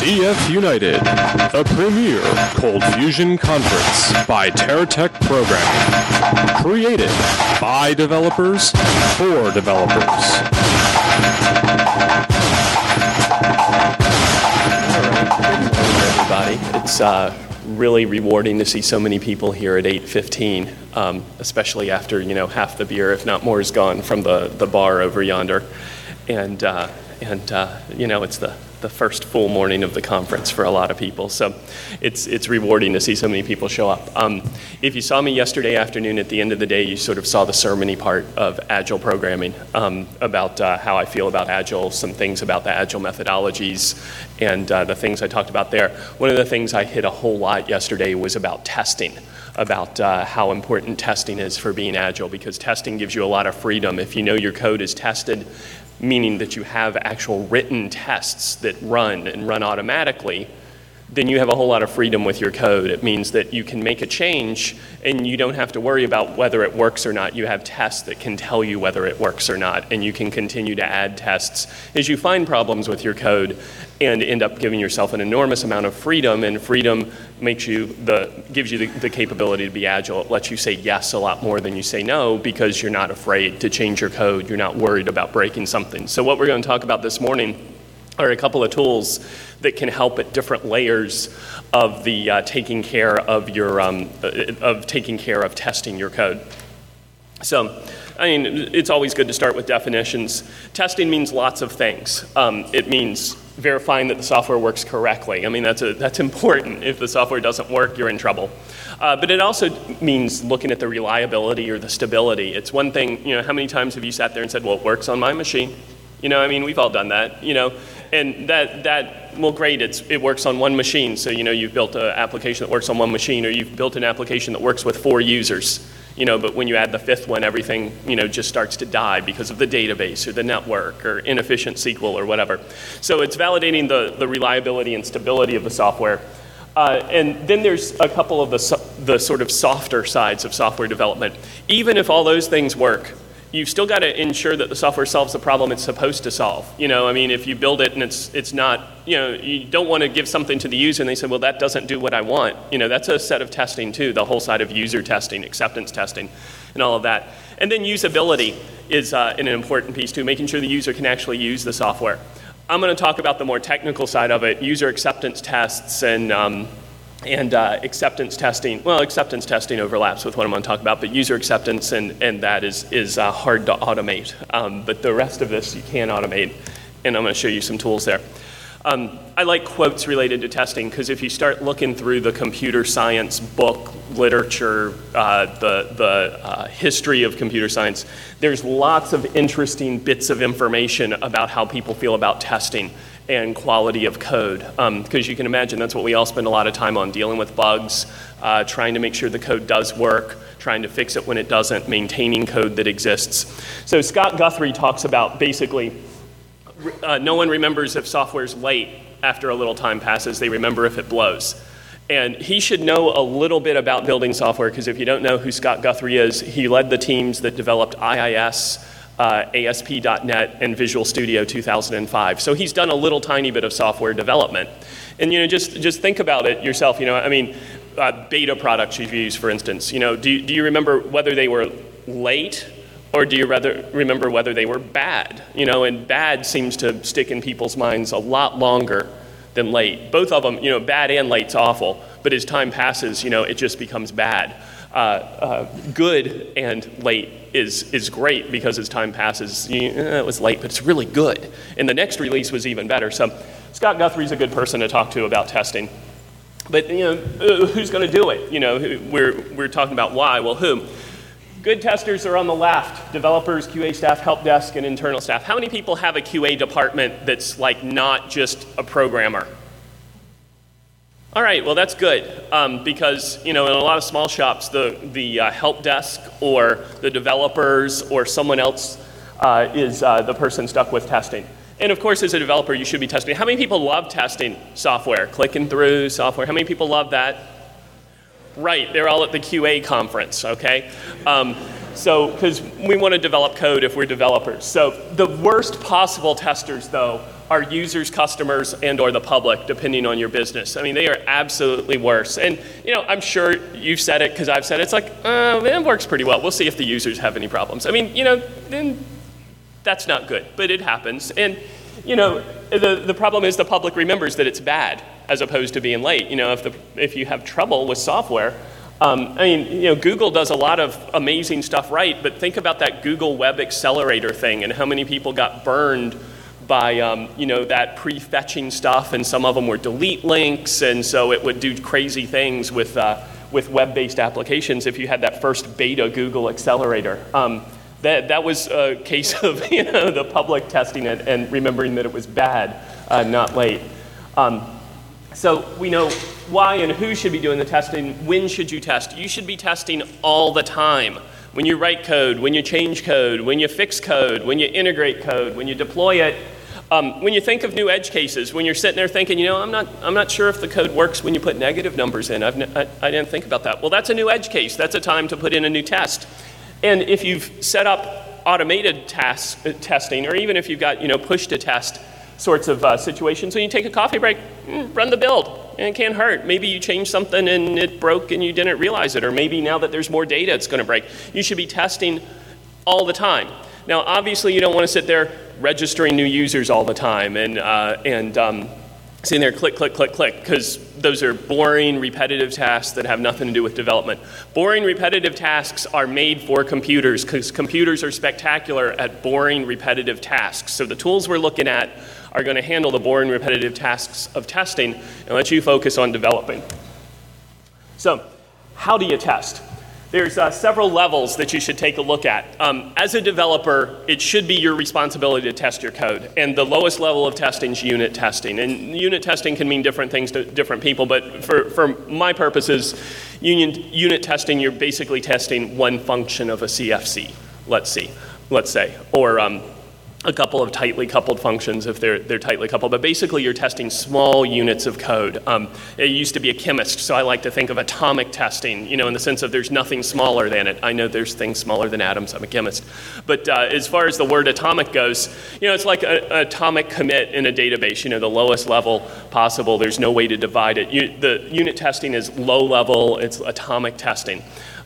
EF United, the premier Cold Fusion conference by TerraTech Programming. Created by developers for developers. Everybody, it's really rewarding to see so many people here at 8:15, especially after half the beer, if not more, is gone from the bar over yonder, and it's the first full morning of the conference for a lot of people. So it's rewarding to see so many people show up. If you saw me yesterday afternoon at the end of the day, you sort of saw the sermon-y part of Agile programming, about how I feel about Agile, some things about the Agile methodologies, and the things I talked about there. One of the things I hit a whole lot yesterday was about testing, about how important testing is for being Agile, because testing gives you a lot of freedom. If you know your code is tested, meaning that you have actual written tests that run automatically, then you have a whole lot of freedom with your code. It means that you can make a change and you don't have to worry about whether it works or not. You have tests that can tell you whether it works or not, and you can continue to add tests as you find problems with your code and end up giving yourself an enormous amount of freedom, and freedom gives you the capability to be Agile. It lets you say yes a lot more than you say no, because you're not afraid to change your code. You're not worried about breaking something. So what we're going to talk about this morning are a couple of tools that can help at different layers of the taking care of testing your code. So, it's always good to start with definitions. Testing means lots of things. It means verifying that the software works correctly. That's important. If the software doesn't work, you're in trouble. But it also means looking at the reliability or the stability. It's one thing, how many times have you sat there and said, well, it works on my machine? We've all done that, and well, great, it works on one machine. So, you've built an application that works on one machine, or you've built an application that works with 4 users, but when you add the 5th one, everything, just starts to die because of the database or the network or inefficient SQL or whatever. So it's validating the reliability and stability of the software. And then there's a couple of the sort of softer sides of software development. Even if all those things work, you've still got to ensure that the software solves the problem it's supposed to solve. If you build it and it's not, you don't want to give something to the user and they say, well, that doesn't do what I want. That's a set of testing too, the whole side of user testing, acceptance testing, and all of that. And then usability is an important piece too, making sure the user can actually use the software. I'm going to talk about the more technical side of it, user acceptance tests and acceptance testing. Well, acceptance testing overlaps with what I'm going to talk about, but user acceptance and that is hard to automate. But the rest of this you can automate, and I'm going to show you some tools there. I like quotes related to testing, because if you start looking through the computer science book literature, the history of computer science, there's lots of interesting bits of information about how people feel about testing and quality of code, because you can imagine that's what we all spend a lot of time on, dealing with bugs, trying to make sure the code does work, trying to fix it when it doesn't, maintaining code that exists. So Scott Guthrie talks about basically no one remembers if software's late after a little time passes. They remember if it blows. And he should know a little bit about building software, because if you don't know who Scott Guthrie is, he led the teams that developed IIS, ASP.NET, and Visual Studio 2005. So he's done a little tiny bit of software development. And just think about it yourself. Beta products you've used, for instance. Do you remember whether they were late, or do you rather remember whether they were bad? And bad seems to stick in people's minds a lot longer than late. Both of them, bad and late's awful, but as time passes, it just becomes bad. Good and late is great, because as time passes, it was late, but it's really good. And the next release was even better. So Scott Guthrie's a good person to talk to about testing. But who's going to do it? We're talking about why. Well, who? Good testers are on the left: developers, QA staff, help desk, and internal staff. How many people have a QA department that's not just a programmer? All right, well, that's good, because in a lot of small shops, the help desk or the developers or someone else is the person stuck with testing. And of course, as a developer, you should be testing. How many people love testing software, clicking through software? How many people love that? Right, they're all at the QA conference, okay? So, because we want to develop code if we're developers. So the worst possible testers, though, are users, customers, and or the public, depending on your business. I mean, they are absolutely worse. And, I'm sure you've said it because I've said it. It's like, it works pretty well. We'll see if the users have any problems. I mean, then that's not good, but it happens. And, the problem is the public remembers that it's bad as opposed to being late. If you have trouble with software, Google does a lot of amazing stuff right, but think about that Google Web Accelerator thing and how many people got burned by, that prefetching stuff, and some of them were delete links, and so it would do crazy things with web-based applications if you had that first beta Google Accelerator. That was a case of, the public testing it and remembering that it was bad, not late. So we know why and who should be doing the testing. When should you test? You should be testing all the time. When you write code, when you change code, when you fix code, when you integrate code, when you deploy it. When you think of new edge cases, when you're sitting there thinking, I'm not sure if the code works when you put negative numbers in. I didn't think about that. Well, that's a new edge case. That's a time to put in a new test. And if you've set up automated testing, or even if you've got push to test sorts of situations, when you take a coffee break, run the build, and it can't hurt. Maybe you changed something and it broke and you didn't realize it, or maybe now that there's more data, it's going to break. You should be testing all the time. Now, obviously, you don't want to sit there registering new users all the time and sitting there click, click, click, click, because those are boring, repetitive tasks that have nothing to do with development. Boring, repetitive tasks are made for computers because computers are spectacular at boring, repetitive tasks. So the tools we're looking at are going to handle the boring, repetitive tasks of testing and let you focus on developing. So how do you test? There's several levels that you should take a look at. As a developer, it should be your responsibility to test your code. And the lowest level of testing is unit testing. And unit testing can mean different things to different people, but for my purposes, unit testing, you're basically testing one function of a CFC, let's say, or a couple of tightly coupled functions if they're tightly coupled, but basically you're testing small units of code. I used to be a chemist, so I like to think of atomic testing, in the sense of there's nothing smaller than it. I know there's things smaller than atoms, I'm a chemist. But as far as the word atomic goes, it's like an atomic commit in a database, the lowest level possible. There's no way to divide it. The unit testing is low level, it's atomic testing.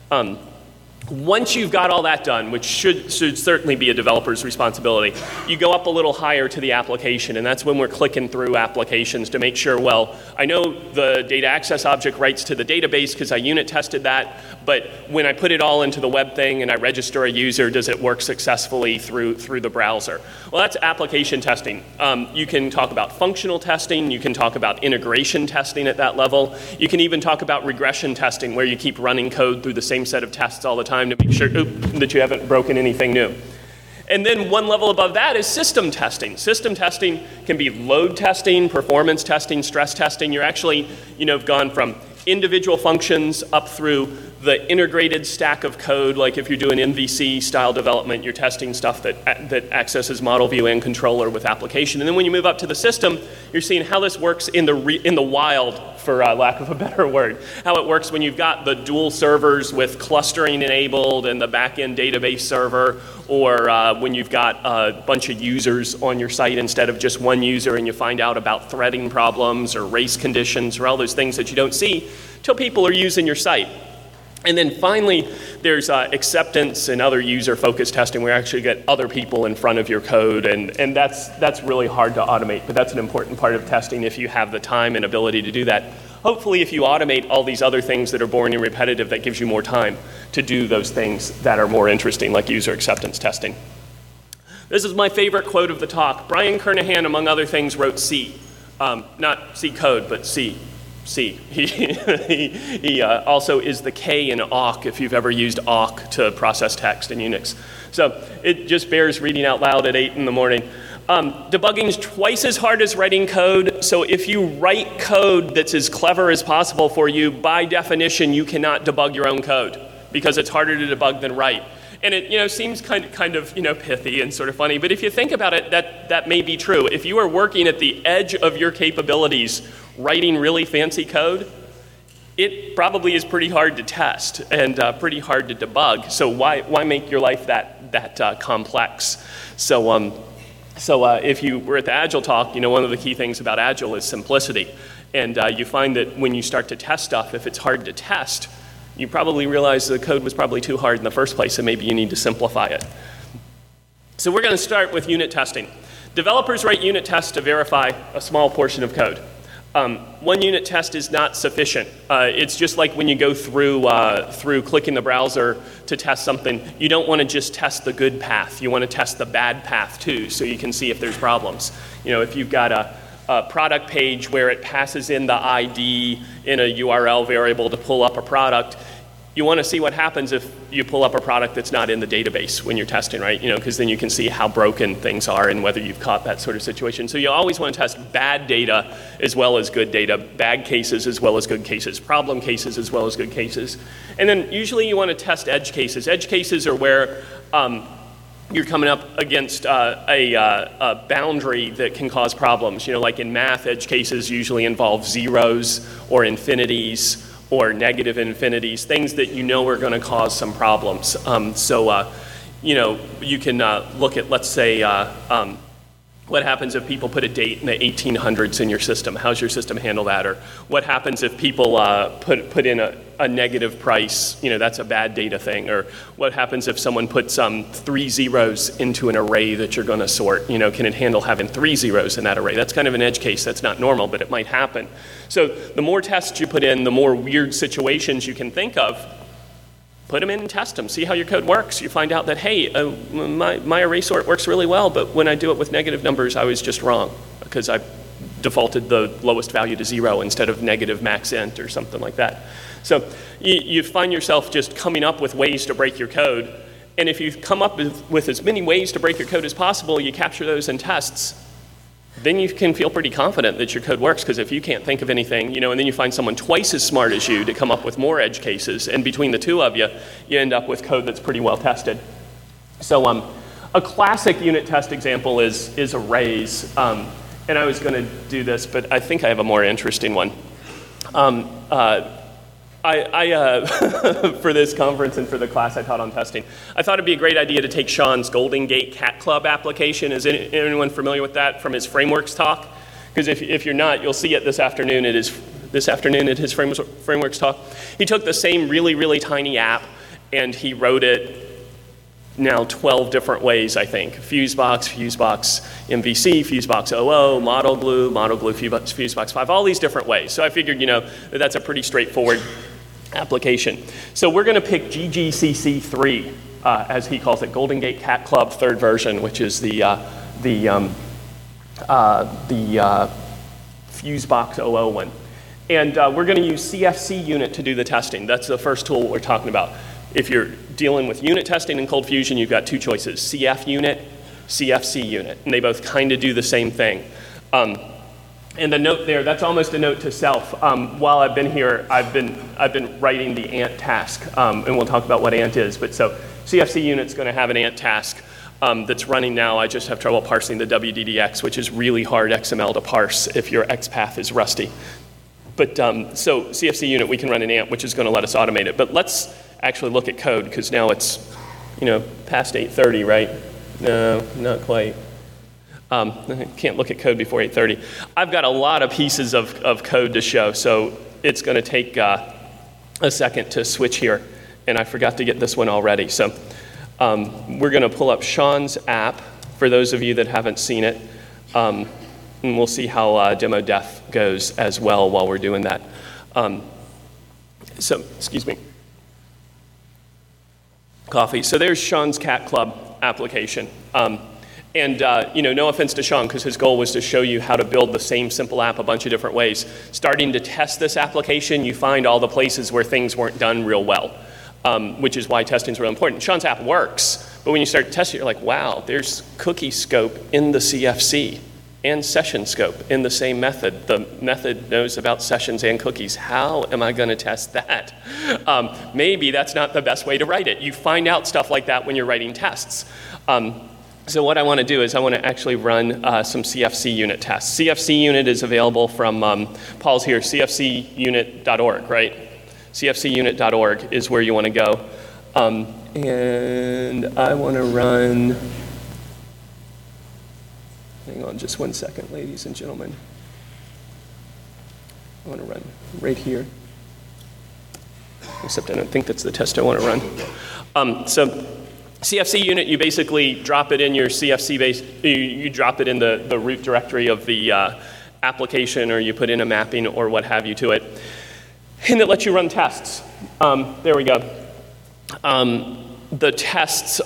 Once you've got all that done, which should certainly be a developer's responsibility, you go up a little higher to the application, and that's when we're clicking through applications to make sure, well, I know the data access object writes to the database because I unit tested that, but when I put it all into the web thing and I register a user, does it work successfully through the browser? Well, that's application testing. You can talk about functional testing, you can talk about integration testing at that level, you can even talk about regression testing where you keep running code through the same set of tests all the time to make sure that you haven't broken anything new. And then one level above that is system testing. System testing can be load testing, performance testing, stress testing. You're actually, gone from individual functions up through the integrated stack of code, like if you're doing MVC style development, you're testing stuff that accesses model view and controller with application. And then when you move up to the system, you're seeing how this works in the wild, for lack of a better word, how it works when you've got the dual servers with clustering enabled and the back-end database server, or when you've got a bunch of users on your site instead of just one user, and you find out about threading problems or race conditions or all those things that you don't see till people are using your site. And then finally, there's acceptance and other user-focused testing where you actually get other people in front of your code, and that's really hard to automate, but that's an important part of testing if you have the time and ability to do that. Hopefully, if you automate all these other things that are boring and repetitive, that gives you more time to do those things that are more interesting, like user acceptance testing. This is my favorite quote of the talk. Brian Kernighan, among other things, wrote C. Not C code, but C. He also is the K in awk, if you've ever used awk to process text in Unix. So it just bears reading out loud at 8 in the morning. Debugging is twice as hard as writing code, so if you write code that's as clever as possible for you, by definition, you cannot debug your own code because it's harder to debug than write. And it seems kind of pithy and sort of funny, but if you think about it, that may be true. If you are working at the edge of your capabilities, writing really fancy code, it probably is pretty hard to test and pretty hard to debug. So why make your life that complex? So if you were at the Agile talk, one of the key things about Agile is simplicity. And you find that when you start to test stuff, if it's hard to test, you probably realize the code was probably too hard in the first place, and maybe you need to simplify it. So we're going to start with unit testing. Developers write unit tests to verify a small portion of code. One unit test is not sufficient. It's just like when you go through clicking the browser to test something, you don't want to just test the good path. You want to test the bad path too, so you can see if there's problems. If you've got a product page where it passes in the ID in a URL variable to pull up a product, you want to see what happens if you pull up a product that's not in the database when you're testing, right? Because then you can see how broken things are and whether you've caught that sort of situation. So you always want to test bad data as well as good data, bad cases as well as good cases, problem cases as well as good cases. And then usually you want to test edge cases. Edge cases are where you're coming up against a boundary that can cause problems. Like in math, edge cases usually involve zeros or infinities or negative infinities, things that are going to cause some problems. You can look at, let's say, what happens if people put a date in the 1800s in your system? How's your system handle that? Or what happens if people put in a negative price? That's a bad data thing. Or what happens if someone puts 3 zeros into an array that you're going to sort? Can it handle having 3 zeros in that array? That's kind of an edge case. That's not normal, but it might happen. So the more tests you put in, the more weird situations you can think of. Put them in and test them. See how your code works. You find out that, hey, my array sort works really well, but when I do it with negative numbers, I was just wrong because I defaulted the lowest value to 0 instead of negative max int or something like that. So you find yourself just coming up with ways to break your code. And if you come up with as many ways to break your code as possible, you capture those in tests, then you can feel pretty confident that your code works, because if you can't think of anything, and then you find someone twice as smart as you to come up with more edge cases, and between the two of you, you end up with code that's pretty well tested. So a classic unit test example is arrays. And I was going to do this, but I think I have a more interesting one. For this conference and for the class I taught on testing, I thought it'd be a great idea to take Sean's Golden Gate Cat Club application. Is anyone familiar with that from his frameworks talk? Because if you're not, you'll see it this afternoon at his frameworks talk. He took the same really, really tiny app and he wrote it now 12 different ways, I think. Fusebox, MVC, Fusebox OO, Model Glue, Fusebox 5, all these different ways. So I figured, that's a pretty straightforward application. So we're going to pick GGCC3, as he calls it, Golden Gate Cat Club 3rd version, which is the Fusebox OO one. And we're going to use CFC unit to do the testing. That's the first tool we're talking about. If you're dealing with unit testing in Cold Fusion, you've got two choices, CF unit, CFC unit, and they both kind of do the same thing. And the note there, that's almost a note to self. While I've been here, I've been writing the ant task, and we'll talk about what ant is. But so CFC unit's going to have an ant task that's running now. I just have trouble parsing the WDDX, which is really hard XML to parse if your XPath is rusty. But so CFC unit, we can run an ant, which is going to let us automate it. But let's actually look at code, because now it's past 8:30, right? No, not quite. I can't look at code before 8:30. I've got a lot of pieces of code to show, so it's going to take a second to switch here, and I forgot to get this one already. So we're going to pull up Sean's app for those of you that haven't seen it, and we'll see how demo def goes as well while we're doing that. Excuse me. Coffee. So there's Sean's Cat Club application. No offense to Sean, because his goal was to show you how to build the same simple app a bunch of different ways. Starting to test this application, you find all the places where things weren't done real well, which is why testing is real important. Sean's app works, but when you start testing, you're like, wow, there's cookie scope in the CFC and session scope in the same method. The method knows about sessions and cookies. How am I going to test that? Maybe that's not the best way to write it. You find out stuff like that when you're writing tests. So what I want to do is I want to actually run some CFC unit tests. CFC unit is available from, Paul's here, cfcunit.org, right? cfcunit.org is where you want to go. And I want to run, hang on just one second, ladies and gentlemen. I want to run right here. Except I don't think that's the test I want to run. So CFC unit, you basically drop it in your CFC base, you drop it in the root directory of the application, or you put in a mapping or what have you to it. And it lets you run tests. There we go. The tests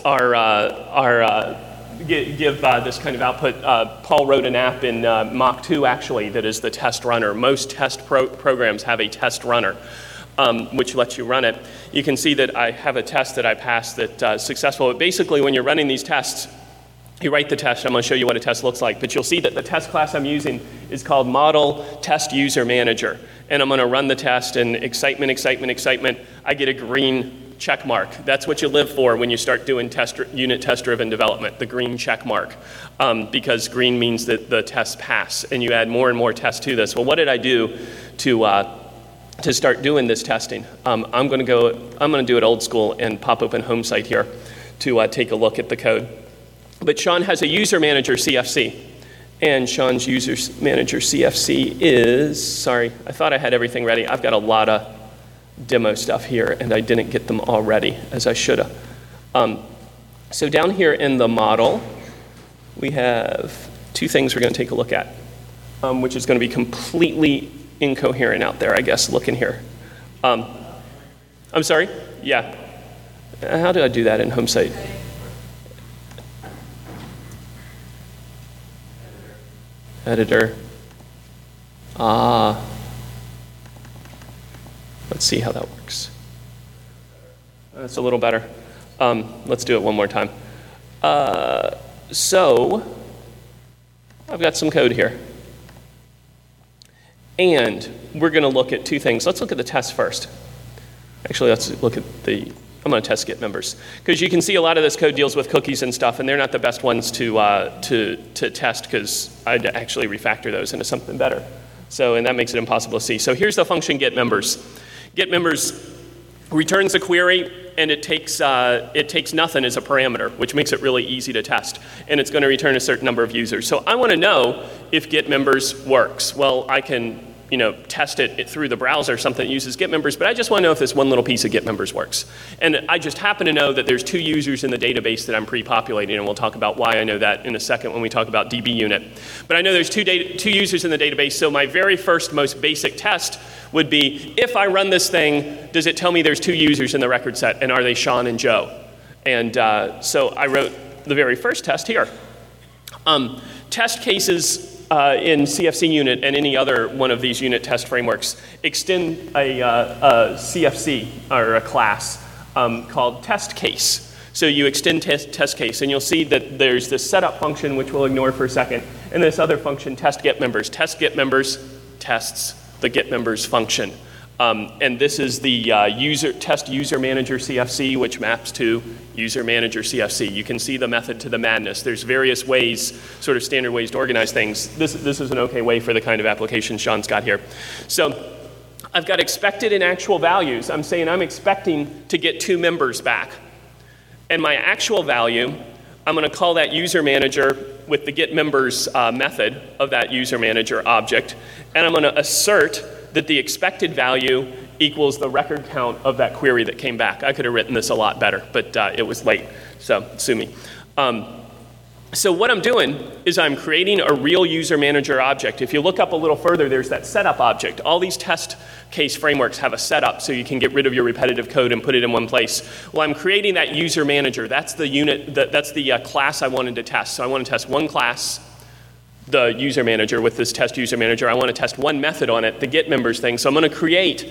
give this kind of output. Paul wrote an app in Mach 2 actually that is the test runner. Most test programs have a test runner, which lets you run it. You can see that I have a test that I passed that's successful. But basically, when you're running these tests, you write the test. I'm going to show you what a test looks like. But you'll see that the test class I'm using is called Model Test User Manager. And I'm going to run the test, and excitement, I get a green check mark. That's what you live for when you start doing unit test-driven development, the green check mark, because green means that the tests pass, and you add more and more tests to this. Well, what did I do to start doing this testing? I'm going to do it old school and pop open HomeSite here to take a look at the code. But Sean has a user manager CFC. And Sean's user manager CFC is, sorry, I thought I had everything ready. I've got a lot of demo stuff here, and I didn't get them all ready, as I should have. So down here in the model, we have two things we're going to take a look at, which is going to be completely incoherent out there, I guess, looking here. I'm sorry? Yeah. How do I do that in HomeSite? Editor. Let's see how that works. That's a little better. Let's do it one more time. So I've got some code here. And we're going to look at two things. Let's look at the test first. Actually, let's look at I'm going to test Git members. Because you can see a lot of this code deals with cookies and stuff, and they're not the best ones to test, because I'd actually refactor those into something better. And that makes it impossible to see. So here's the function Git members. Git members returns a query, and it takes nothing as a parameter, which makes it really easy to test. And it's going to return a certain number of users. So I want to know if Git members works. Well, I can test it through the browser, something that uses Git members, but I just want to know if this one little piece of Git members works. And I just happen to know that there's 2 users in the database that I'm pre-populating, and we'll talk about why I know that in a second when we talk about DB unit. But I know there's 2 users in the database, so my very first, most basic test would be, if I run this thing, does it tell me there's 2 users in the record set, and are they Sean and Joe? And so I wrote the very first test here. Test cases in CFC unit and any other one of these unit test frameworks extend a CFC, or a class, called test case. So you extend test case, and you'll see that there's this setup function, which we'll ignore for a second, and this other function, test get members. Test get members tests the get members function. And this is the test user manager CFC, which maps to user manager CFC. You can see the method to the madness. There's various ways, sort of standard ways to organize things. This is an okay way for the kind of application Sean's got here. So I've got expected and actual values. I'm saying I'm expecting to get 2 members back. And my actual value, I'm going to call that user manager with the get members method of that user manager object. And I'm going to assert that the expected value equals the record count of that query that came back. I could have written this a lot better, but it was late, so sue me. So what I'm doing is I'm creating a real user manager object. If you look up a little further, there's that setup object. All these test case frameworks have a setup, so you can get rid of your repetitive code and put it in one place. Well, I'm creating that user manager. That's the unit. That's the class I wanted to test. So I want to test one class, the user manager, with this test user manager. I want to test one method on it, the get members thing. So I'm going to create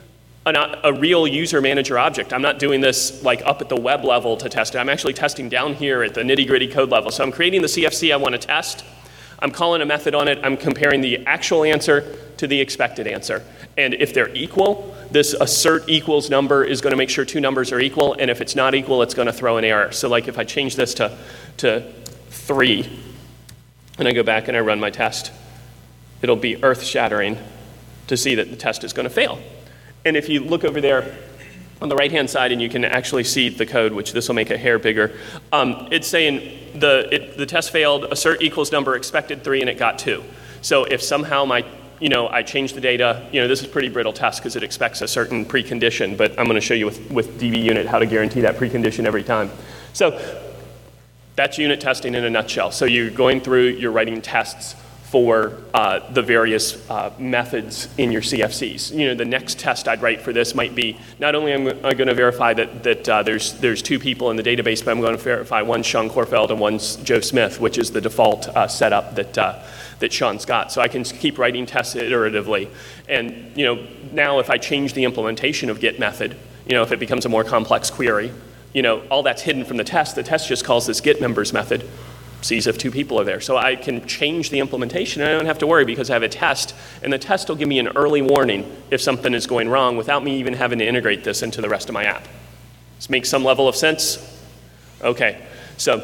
a real user manager object. I'm not doing this like up at the web level to test it. I'm actually testing down here at the nitty-gritty code level. So I'm creating the CFC I want to test. I'm calling a method on it. I'm comparing the actual answer to the expected answer. And if they're equal, this assert equals number is going to make sure 2 numbers are equal. And if it's not equal, it's going to throw an error. So like if I change this to 3, and I go back and I run my test, it'll be earth-shattering to see that the test is going to fail. And if you look over there on the right-hand side, and you can actually see the code, which this will make a hair bigger, it's saying the test failed, assert equals number, expected 3, and it got 2. So if somehow I change the data, this is a pretty brittle test because it expects a certain precondition, but I'm going to show you with DB-unit how to guarantee that precondition every time. So that's unit testing in a nutshell. So you're going through, you're writing tests for the various methods in your CFCs. The next test I'd write for this might be, not only am I going to verify that there's 2 people in the database, but I'm going to verify one's Sean Korfeld and one's Joe Smith, which is the default setup that Sean's got. So I can keep writing tests iteratively. And now if I change the implementation of get method, if it becomes a more complex query, all that's hidden from the test just calls this get members method, sees if 2 people are there. So I can change the implementation and I don't have to worry because I have a test, and the test will give me an early warning if something is going wrong without me even having to integrate this into the rest of my app. This makes some level of sense? Okay, so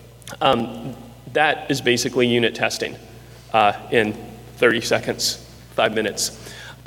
that is basically unit testing in 30 seconds, 5 minutes.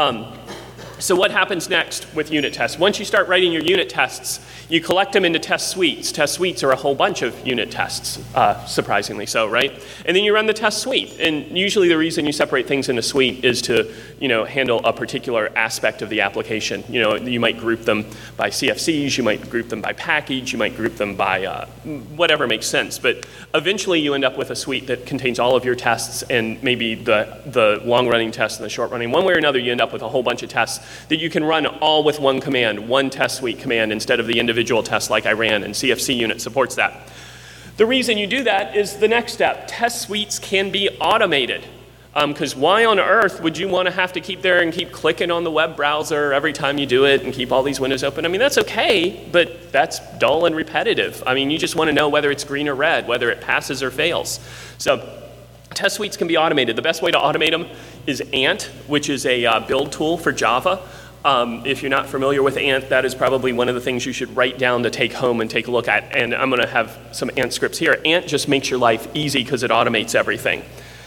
So what happens next with unit tests? Once you start writing your unit tests, you collect them into test suites. Test suites are a whole bunch of unit tests, surprisingly so, right? And then you run the test suite. And usually the reason you separate things in a suite is to, handle a particular aspect of the application. You might group them by CFCs, you might group them by package, you might group them by whatever makes sense. But eventually you end up with a suite that contains all of your tests and maybe the long-running tests and the short-running. One way or another, you end up with a whole bunch of tests that you can run all with one command, one test suite command, instead of the individual tests like I ran, and CFC unit supports that. The reason you do that is the next step. Test suites can be automated. Because why on earth would you want to have to keep there and keep clicking on the web browser every time you do it and keep all these windows open? I mean, that's okay, but that's dull and repetitive. I mean, you just want to know whether it's green or red, whether it passes or fails. So test suites can be automated. The best way to automate them is Ant, which is a build tool for Java. If you're not familiar with Ant, that is probably one of the things you should write down to take home and take a look at. And I'm going to have some Ant scripts here. Ant just makes your life easy because it automates everything.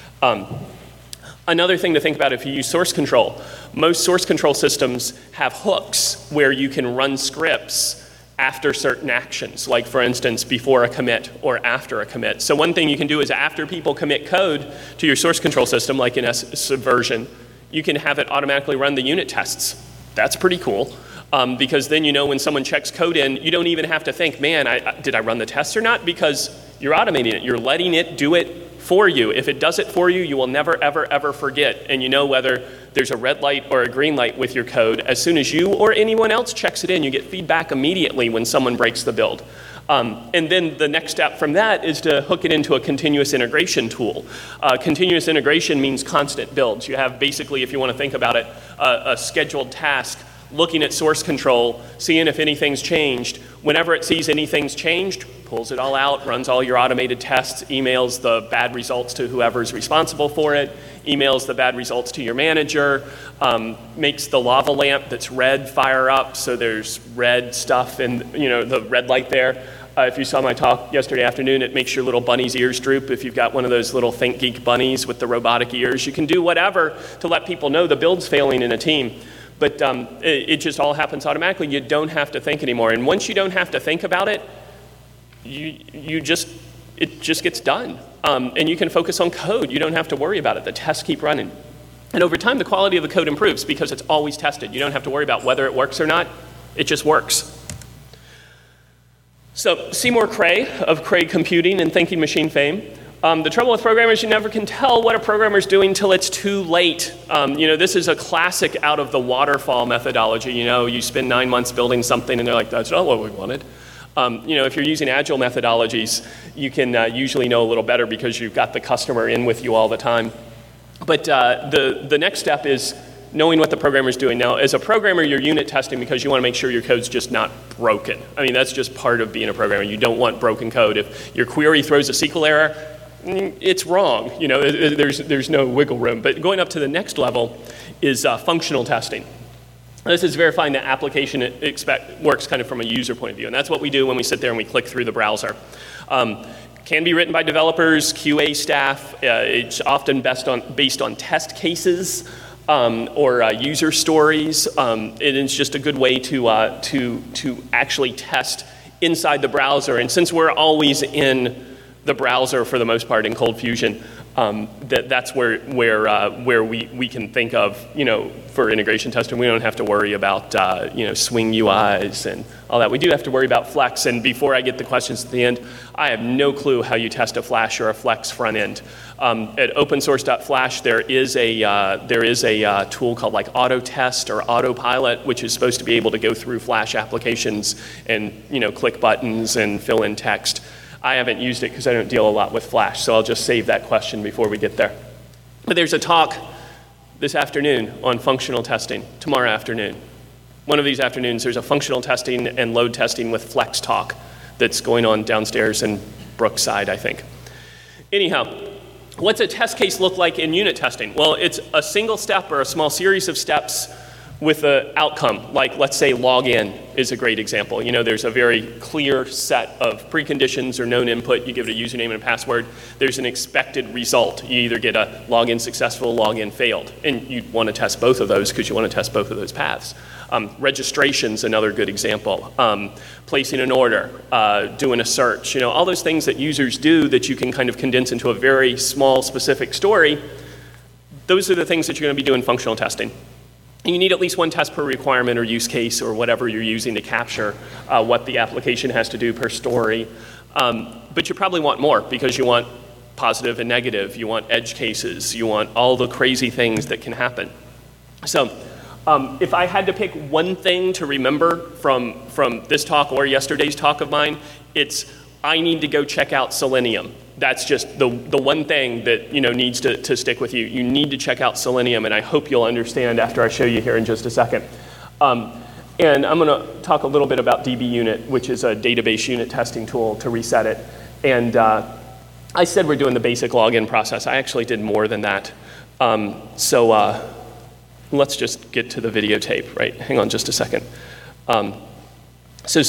Another thing to think about if you use source control, most source control systems have hooks where you can run scripts after certain actions, like for instance, before a commit or after a commit. So one thing you can do is after people commit code to your source control system, like in Subversion, you can have it automatically run the unit tests. That's pretty cool. Because then when someone checks code in, you don't even have to think, man, did I run the tests or not? Because you're automating it. You're letting it do it for you. If it does it for you, you will never, ever, ever forget. And you know whether there's a red light or a green light with your code. As soon as you or anyone else checks it in, you get feedback immediately when someone breaks the build. And then the next step from that is to hook it into a continuous integration tool. Continuous integration means constant builds. You have basically, if you want to think about it, a scheduled task, looking at source control, seeing if anything's changed. Whenever it sees anything's changed, pulls it all out, runs all your automated tests, emails the bad results to whoever's responsible for it, emails the bad results to your manager, makes the lava lamp that's red fire up, so there's red stuff in the red light there. If you saw my talk yesterday afternoon, it makes your little bunny's ears droop. If you've got one of those little ThinkGeek bunnies with the robotic ears, you can do whatever to let people know the build's failing in a team. But it just all happens automatically. You don't have to think anymore. And once you don't have to think about it, it just gets done. And you can focus on code. You don't have to worry about it. The tests keep running. And over time, the quality of the code improves because it's always tested. You don't have to worry about whether it works or not. It just works. So Seymour Cray of Cray Computing and Thinking Machine fame. The trouble with programmers, you never can tell what a programmer's doing till it's too late. This is a classic out of the waterfall methodology. You spend 9 months building something and they're like, that's not what we wanted. If you're using agile methodologies, you can usually know a little better because you've got the customer in with you all the time. But the next step is knowing what the programmer's doing. Now, as a programmer, you're unit testing because you want to make sure your code's just not broken. I mean, that's just part of being a programmer. You don't want broken code. If your query throws a SQL error, it's wrong. There's no wiggle room. But going up to the next level is functional testing. This is verifying the application works kind of from a user point of view. And that's what we do when we sit there and we click through the browser. Can be written by developers, QA staff. It's often based on test cases or user stories. It is just a good way to actually test inside the browser. And since we're always in the browser for the most part in Cold Fusion, that's where we can think of, for integration testing, we don't have to worry about, swing UIs and all that. We do have to worry about Flex. And before I get the questions at the end, I have no clue how you test a Flash or a Flex front end. At opensource.flash, there is a tool called like Autotest or Autopilot, which is supposed to be able to go through Flash applications and, click buttons and fill in text. I haven't used it because I don't deal a lot with Flash, so I'll just save that question before we get there. But there's a talk this afternoon on functional testing, tomorrow afternoon. One of these afternoons, there's a functional testing and load testing with Flex talk that's going on downstairs in Brookside, I think. Anyhow, what's a test case look like in unit testing? Well, it's a single step or a small series of steps with an outcome, like let's say login is a great example. There's a very clear set of preconditions or known input. You give it a username and a password. There's an expected result. You either get a login successful, login failed. And you want to test both of those because you want to test both of those paths. Registration's another good example. Placing an order, doing a search, all those things that users do that you can kind of condense into a very small specific story. Those are the things that you're going to be doing functional testing. And you need at least one test per requirement or use case or whatever you're using to capture what the application has to do per story. But you probably want more because you want positive and negative. You want edge cases. You want all the crazy things that can happen. So if I had to pick one thing to remember from this talk or yesterday's talk of mine, it's I need to go check out Selenium. That's just the one thing that needs to stick with you. You need to check out Selenium, and I hope you'll understand after I show you here in just a second. And I'm going to talk a little bit about DB-Unit, which is a database unit testing tool to reset it. And I said we're doing the basic login process. I actually did more than that. So let's just get to the videotape, right? Hang on just a second. So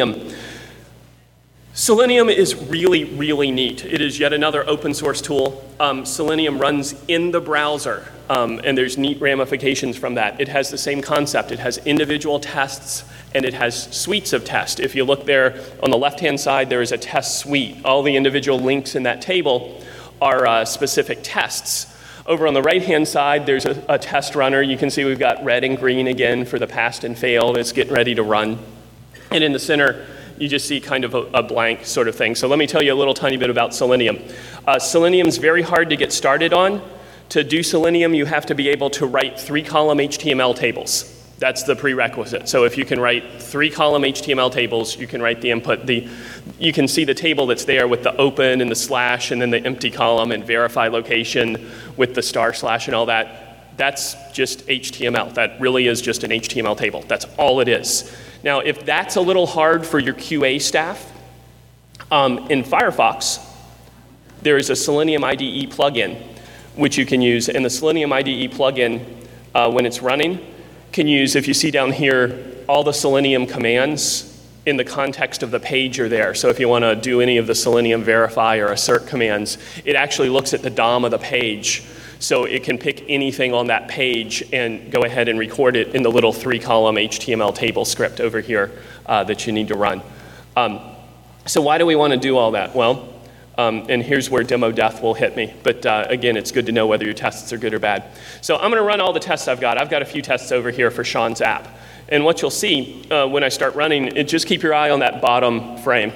Selenium is really, really neat. It is yet another open source tool. Selenium runs in the browser, and there's neat ramifications from that. It has the same concept. It has individual tests, and it has suites of tests. If you look there on the left-hand side, there is a test suite. All the individual links in that table are specific tests. Over on the right-hand side, there's a test runner. You can see we've got red and green again for the passed and failed. It's getting ready to run. And in the center, you just see kind of a blank sort of thing. So let me tell you a little tiny bit about Selenium. Selenium's very hard to get started on. To do Selenium, you have to be able to write 3-column HTML tables. That's the prerequisite. So if you can write 3-column HTML tables, you can write the input. You can see the table that's there with the open and the slash and then the empty column and verify location with the / and all that. That's just HTML. That really is just an HTML table. That's all it is. Now, if that's a little hard for your QA staff, in Firefox, there is a Selenium IDE plugin which you can use. And the Selenium IDE plugin, when it's running, can use, if you see down here, all the Selenium commands in the context of the page are there. So if you want to do any of the Selenium verify or assert commands, it actually looks at the DOM of the page. So it can pick anything on that page and go ahead and record it in the little 3-column HTML table script over here that you need to run. So why do we want to do all that? Well, and here's where demo death will hit me. But again, it's good to know whether your tests are good or bad. So I'm going to run all the tests I've got. I've got a few tests over here for Sean's app. And what you'll see when I start running, just keep your eye on that bottom frame.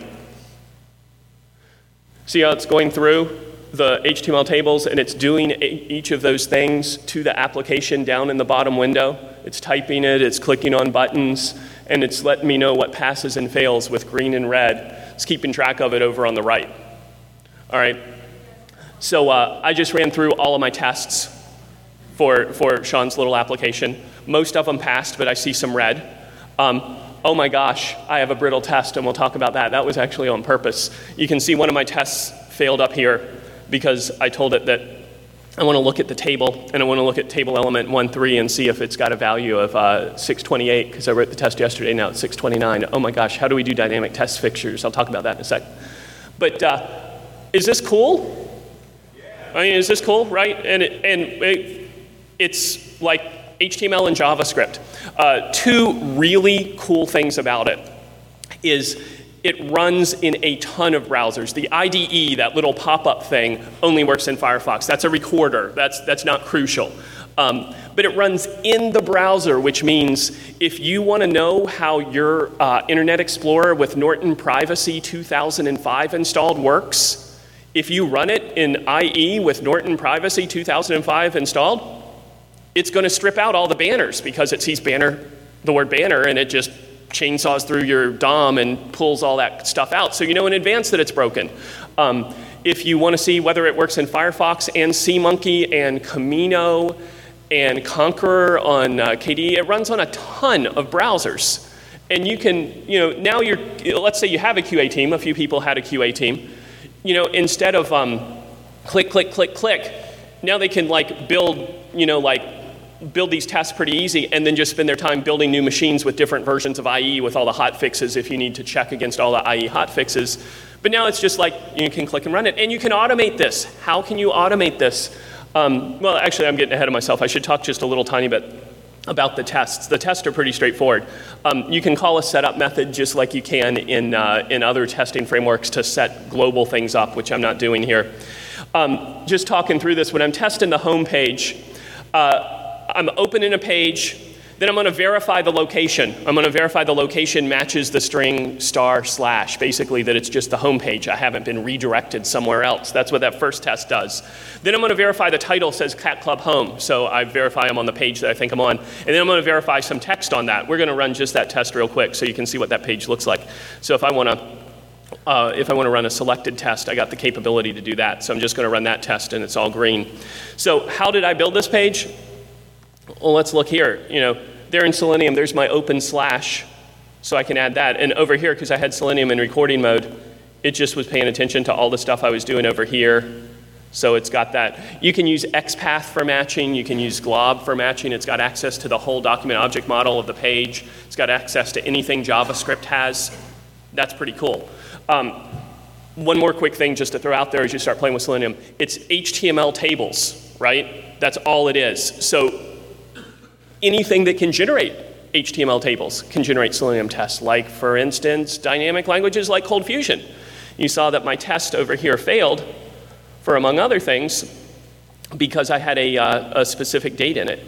See how it's going through the HTML tables, and it's doing each of those things to the application down in the bottom window. It's typing it, it's clicking on buttons, and it's letting me know what passes and fails with green and red. It's keeping track of it over on the right. All right. So I just ran through all of my tests for Sean's little application. Most of them passed, but I see some red. Oh my gosh, I have a brittle test, and we'll talk about that. That was actually on purpose. You can see one of my tests failed up here because I told it that I want to look at the table, and I want to look at table element 1.3 and see if it's got a value of 628, because I wrote the test yesterday, now it's 629. Oh my gosh, how do we do dynamic test fixtures? I'll talk about that in a sec. But Is this cool? I mean, is this cool, right? And it's like HTML and JavaScript. Two really cool things about it is it runs in a ton of browsers. The IDE, that little pop-up thing, only works in Firefox. That's a recorder. That's not crucial. But it runs in the browser, which means if you want to know how your Internet Explorer with Norton Privacy 2005 installed works, if you run it in IE with Norton Privacy 2005 installed, it's going to strip out all the banners because it sees the word banner, and it just chainsaws through your DOM and pulls all that stuff out. So you know in advance that it's broken. If you want to see whether it works in Firefox and SeaMonkey and Camino and Conqueror on KDE, it runs on a ton of browsers. And you can, now let's say you have a QA team, a few people had a QA team, instead of click, click, click, click, now they can build these tests pretty easy and then just spend their time building new machines with different versions of IE with all the hot fixes if you need to check against all the IE hot fixes. But now it's just like you can click and run it. And you can automate this. How can you automate this? Well, actually, I'm getting ahead of myself. I should talk just a little tiny bit about the tests. The tests are pretty straightforward. You can call a setup method just like you can in other testing frameworks to set global things up, which I'm not doing here. Just talking through this, when I'm testing the home page, I'm opening a page, then I'm going to verify the location. I'm going to verify the location matches the string */ basically that it's just the home page. I haven't been redirected somewhere else. That's what that first test does. Then I'm going to verify the title says Cat Club Home, so I verify I'm on the page that I think I'm on. And then I'm going to verify some text on that. We're going to run just that test real quick so you can see what that page looks like. So if I want to run a selected test, I got the capability to do that. So I'm just going to run that test and it's all green. So how did I build this page? Well, let's look here. There in Selenium, there's my open /, so I can add that. And over here, because I had Selenium in recording mode, it just was paying attention to all the stuff I was doing over here. So it's got that. You can use XPath for matching. You can use Glob for matching. It's got access to the whole document object model of the page. It's got access to anything JavaScript has. That's pretty cool. One more quick thing just to throw out there as you start playing with Selenium. It's HTML tables, right? That's all it is. So anything that can generate HTML tables can generate Selenium tests, like, for instance, dynamic languages like Cold Fusion. You saw that my test over here failed for, among other things, because I had a specific date in it.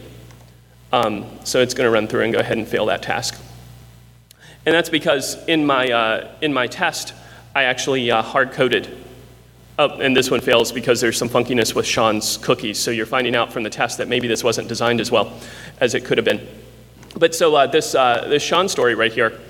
So it's going to run through and go ahead and fail that task. And that's because in my test, I actually hard-coded. Oh, and this one fails because there's some funkiness with Sean's cookies. So you're finding out from the test that maybe this wasn't designed as well as it could have been. But so this Sean story right here,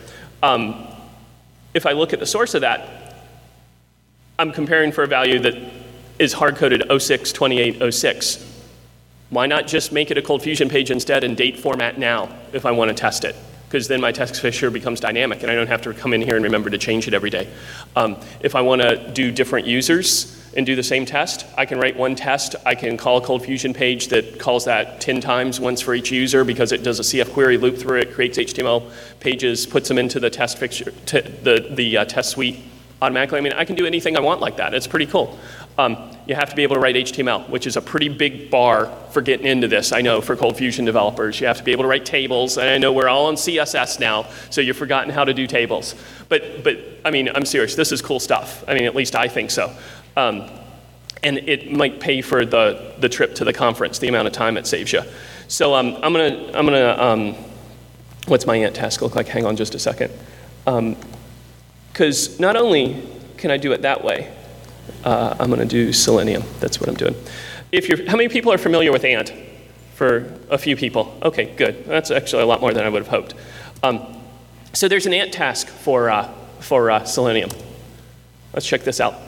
if I look at the source of that, I'm comparing for a value that is hard-coded 062806. Why not just make it a Cold Fusion page instead and date format now if I want to test it? Because then my text fisher becomes dynamic and I don't have to come in here and remember to change it every day. If I want to do different users and do the same test, I can write one test. I can call a Cold Fusion page that calls that 10 times, once for each user, because it does a CF query loop through it, creates HTML pages, puts them into the test fixture, the test suite automatically. I mean, I can do anything I want like that. It's pretty cool. You have to be able to write HTML, which is a pretty big bar for getting into this, I know, for Cold Fusion developers. You have to be able to write tables, and I know we're all on CSS now, so you've forgotten how to do tables. But I mean, I'm serious. This is cool stuff. I mean, at least I think so. And it might pay for the trip to the conference, the amount of time it saves you. So I'm gonna what's my ant task look like? Hang on just a second. Because not only can I do it that way, I'm going to do Selenium. That's what I'm doing. How many people are familiar with Ant? For a few people. Okay, good. That's actually a lot more than I would have hoped. So there's an Ant task for Selenium. Let's check this out.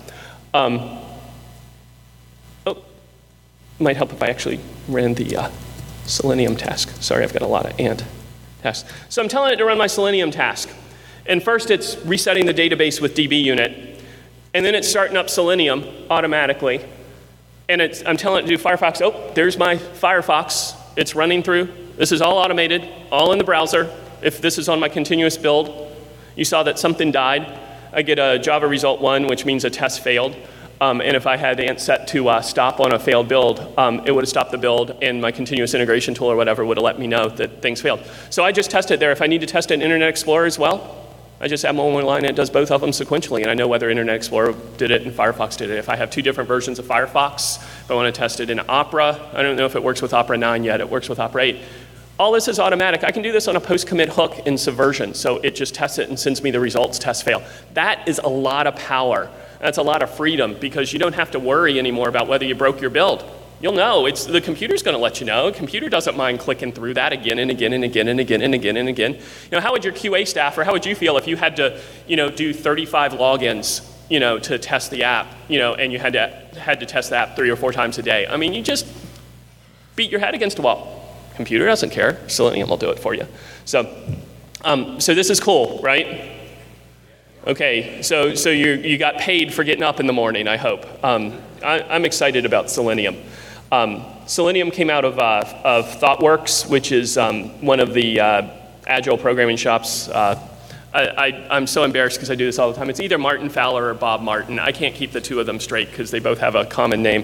Might help if I actually ran the Selenium task. Sorry, I've got a lot of Ant tasks. So I'm telling it to run my Selenium task. And first it's resetting the database with dbUnit. And then it's starting up Selenium automatically. And I'm telling it to do Firefox. Oh, there's my Firefox. It's running through. This is all automated, all in the browser. If this is on my continuous build, you saw that something died. I get a Java result 1, which means a test failed. And if I had Ant set to stop on a failed build, it would have stopped the build, and my continuous integration tool or whatever would have let me know that things failed. So I just test it there. If I need to test it in Internet Explorer as well, I just add one line and it does both of them sequentially, and I know whether Internet Explorer did it and Firefox did it. If I have two different versions of Firefox, if I want to test it in Opera, I don't know if it works with Opera 9 yet, it works with Opera 8. All this is automatic. I can do this on a post-commit hook in Subversion, so it just tests it and sends me the results, test fail. That is a lot of power. That's a lot of freedom, because you don't have to worry anymore about whether you broke your build. You'll know. The computer's going to let you know. The computer doesn't mind clicking through that again and again and again and again and again and again. How would your QA staff, or how would you feel if you had to, do 35 logins, to test the app, and you had to test the app 3 or 4 times a day? I mean, you just beat your head against a wall. Computer doesn't care. Selenium will do it for you. So this is cool, right? Okay, so you got paid for getting up in the morning, I hope. I'm excited about Selenium. Selenium came out of ThoughtWorks, which is one of the agile programming shops. I'm so embarrassed because I do this all the time. It's either Martin Fowler or Bob Martin. I can't keep the two of them straight because they both have a common name.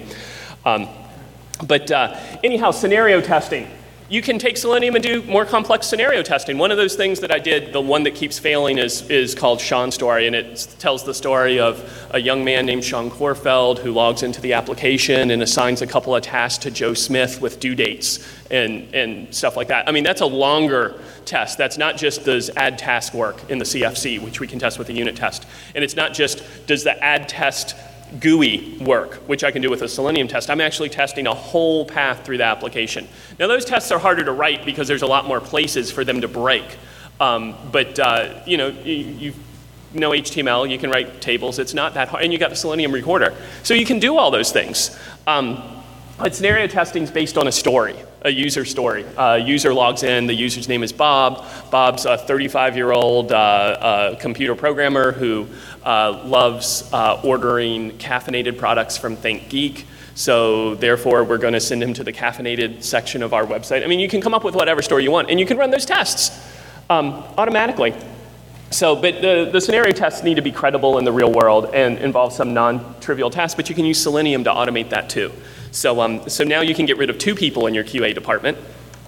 But anyhow, scenario testing. You can take Selenium and do more complex scenario testing. One of those things that I did, the one that keeps failing, is called Sean's Story, and it tells the story of a young man named Sean Korfeld who logs into the application and assigns a couple of tasks to Joe Smith with due dates and stuff like that. I mean, that's a longer test. That's not just does add task work in the CFC, which we can test with a unit test. And it's not just does the add test GUI work, which I can do with a Selenium test. I'm actually testing a whole path through the application. Now, those tests are harder to write because there's a lot more places for them to break. But you know HTML, you can write tables. It's not that hard, and you got the Selenium recorder. So you can do all those things. But scenario testing is based on a story, a user story. User logs in, the user's name is Bob. Bob's a 35-year-old computer programmer who loves ordering caffeinated products from ThinkGeek. So therefore, we're going to send him to the caffeinated section of our website. I mean, you can come up with whatever story you want, and you can run those tests automatically. So, but the scenario tests need to be credible in the real world and involve some non-trivial tasks, but you can use Selenium to automate that too. So, so now you can get rid of 2 people in your QA department.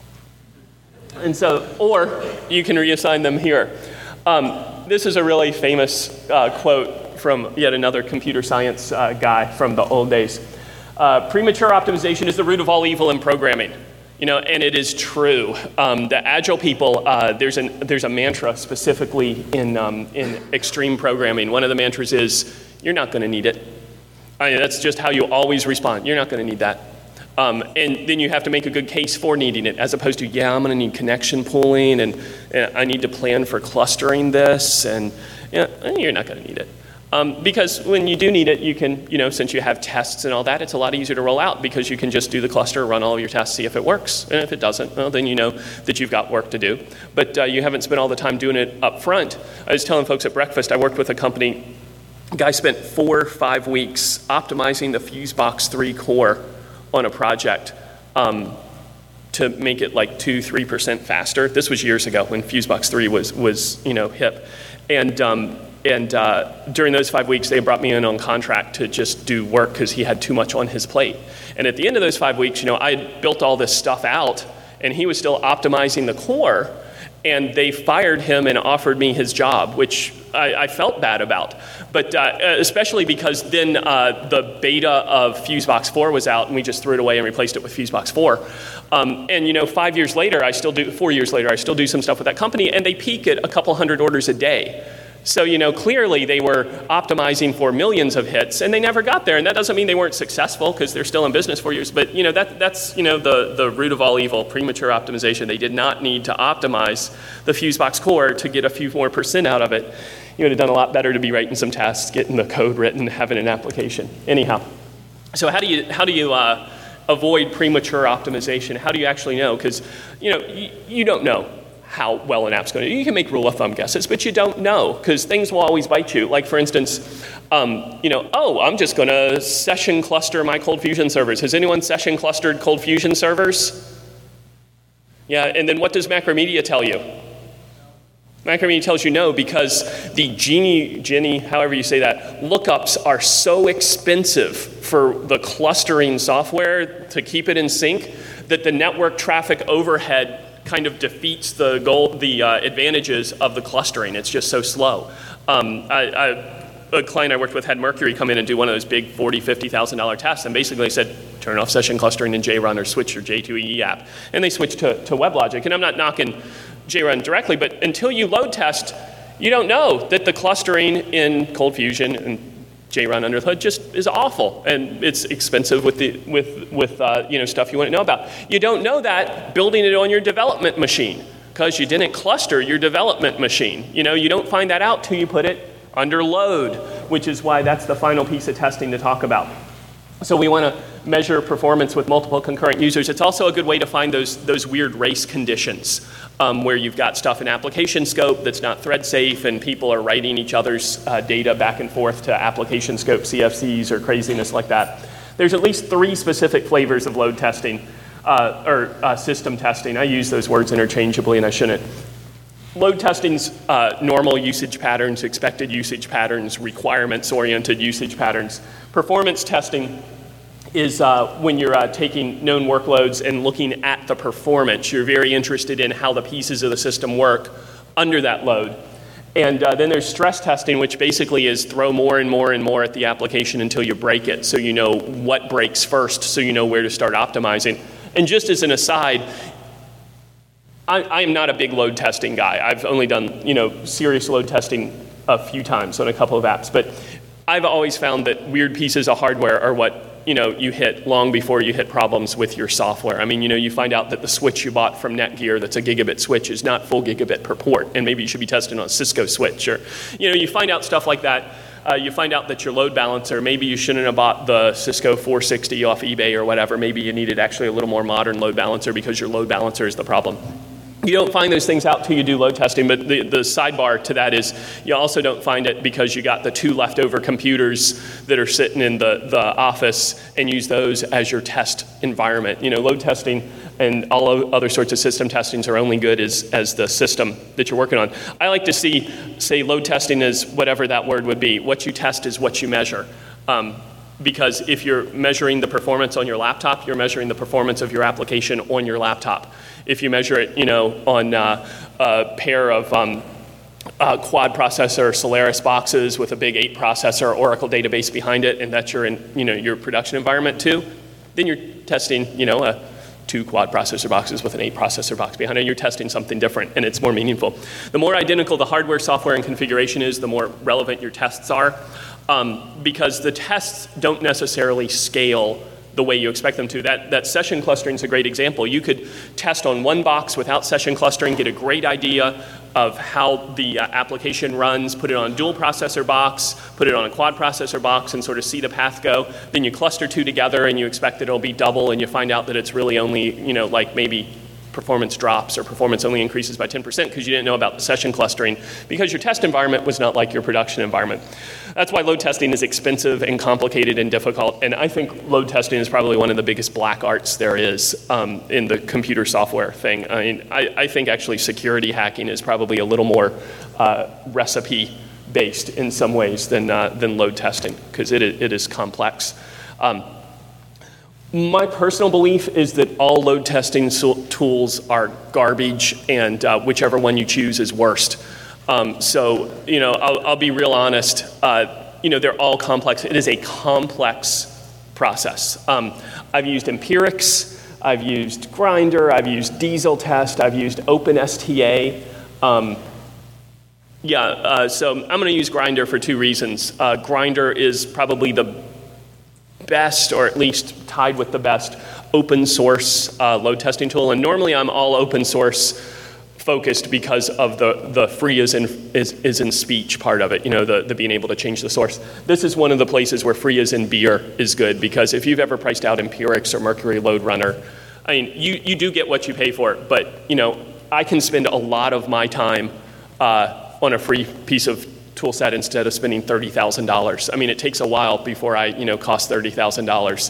And so, or you can reassign them here. This is a really famous quote from yet another computer science guy from the old days. Premature optimization is the root of all evil in programming. And it is true. The agile people, there's a mantra specifically in extreme programming. One of the mantras is, you're not going to need it. That's just how you always respond. You're not going to need that. And then you have to make a good case for needing it, as opposed to, yeah, I'm going to need connection pooling, and I need to plan for clustering this, and you're not going to need it. Because when you do need it, you can, since you have tests and all that, it's a lot easier to roll out because you can just do the cluster, run all of your tests, see if it works. And if it doesn't, well, then you know that you've got work to do. But you haven't spent all the time doing it up front. I was telling folks at breakfast, I worked with a company. A guy spent 4 or 5 weeks optimizing the Fusebox 3 core on a project to make it like 2-3% faster. This was years ago when Fusebox 3 was hip. And during those 5 weeks, they brought me in on contract to just do work because he had too much on his plate. And at the end of those 5 weeks, I had built all this stuff out, and he was still optimizing the core, and they fired him and offered me his job, which I felt bad about. But especially because then the beta of Fusebox 4 was out, and we just threw it away and replaced it with Fusebox 4. And 4 years later, I still do some stuff with that company, and they peak at a couple hundred orders a day. So, clearly they were optimizing for millions of hits, and they never got there. And that doesn't mean they weren't successful, because they're still in business 4 years. But, that's the root of all evil, premature optimization. They did not need to optimize the Fusebox core to get a few more % out of it. You would have done a lot better to be writing some tests, getting the code written, having an application. Anyhow, so how do you avoid premature optimization? How do you actually know? Because, you don't know how well an app's going to do. You can make rule of thumb guesses, but you don't know, because things will always bite you. Like, for instance, I'm just going to session cluster my Cold Fusion servers. Has anyone session clustered Cold Fusion servers? Yeah, and then what does Macromedia tell you? Macromedia tells you no because the Gini, however you say that, lookups are so expensive for the clustering software to keep it in sync that the network traffic overhead kind of defeats the advantages of the clustering. It's just so slow. A client I worked with had Mercury come in and do one of those big $40,000, $50,000 tests, and basically said, turn off session clustering in JRun or switch your J2EE app. And they switched to WebLogic. And I'm not knocking JRun directly, but until you load test, you don't know that the clustering in Cold Fusion and JRun under the hood just is awful, and it's expensive with stuff you want to know about. You don't know that building it on your development machine because you didn't cluster your development machine. You don't find that out till you put it under load, which is why that's the final piece of testing to talk about. So we want to measure performance with multiple concurrent users. It's also a good way to find those weird race conditions where you've got stuff in application scope that's not thread safe and people are writing each other's data back and forth to application scope CFCs or craziness like that. There's at least 3 specific flavors of load testing or system testing. I use those words interchangeably and I shouldn't. Load testing's normal usage patterns, expected usage patterns, requirements-oriented usage patterns. Performance testing is when you're taking known workloads and looking at the performance. You're very interested in how the pieces of the system work under that load. And then there's stress testing, which basically is throw more and more and more at the application until you break it, so you know what breaks first, so you know where to start optimizing. And just as an aside, I am not a big load testing guy. I've only done serious load testing a few times on a couple of apps, but I've always found that weird pieces of hardware are what you hit long before you hit problems with your software. I mean, you find out that the switch you bought from Netgear that's a gigabit switch is not full gigabit per port, and maybe you should be testing on a Cisco switch, or you find out stuff like that. You find out that your load balancer, maybe you shouldn't have bought the Cisco 460 off eBay or whatever. Maybe you needed actually a little more modern load balancer because your load balancer is the problem. You don't find those things out till you do load testing, but the sidebar to that is you also don't find it because you got the 2 leftover computers that are sitting in the office and use those as your test environment. Load testing and all other sorts of system testings are only good as the system that you're working on. I like to say load testing is whatever that word would be. What you test is what you measure. Because if you're measuring the performance on your laptop, you're measuring the performance of your application on your laptop. If you measure it, on a pair of quad processor Solaris boxes with a big 8 processor Oracle database behind it, and that's your production environment too, then you're testing, a 2 quad processor boxes with an 8 processor box behind it. You're testing something different, and it's more meaningful. The more identical the hardware, software, and configuration is, the more relevant your tests are. Because the tests don't necessarily scale the way you expect them to. That session clustering is a great example. You could test on one box without session clustering, get a great idea of how the application runs, put it on a dual processor box, put it on a quad processor box, and sort of see the path go. Then you cluster 2 together and you expect that it'll be double, and you find out that it's really only, like maybe performance drops or performance only increases by 10% because you didn't know about the session clustering because your test environment was not like your production environment. That's why load testing is expensive and complicated and difficult, and I think load testing is probably one of the biggest black arts there is in the computer software thing. I mean, I think actually security hacking is probably a little more recipe based in some ways than load testing because it is complex. My personal belief is that all load testing tools are garbage, and whichever one you choose is worst. So, I'll be real honest. They're all complex. It is a complex process. I've used Empirix, I've used Grindr, I've used Diesel Test, I've used OpenSTA. So I'm going to use Grindr for 2 reasons. Grindr is probably the best, or at least tied with the best, open source load testing tool. And normally I'm all open source focused because of the free is in speech part of it, the being able to change the source. This is one of the places where free is in beer is good, because if you've ever priced out Empirix or Mercury Load Runner, I mean, you do get what you pay for it, but I can spend a lot of my time on a free piece of tool set instead of spending $30,000. I mean, it takes a while before I cost $30,000.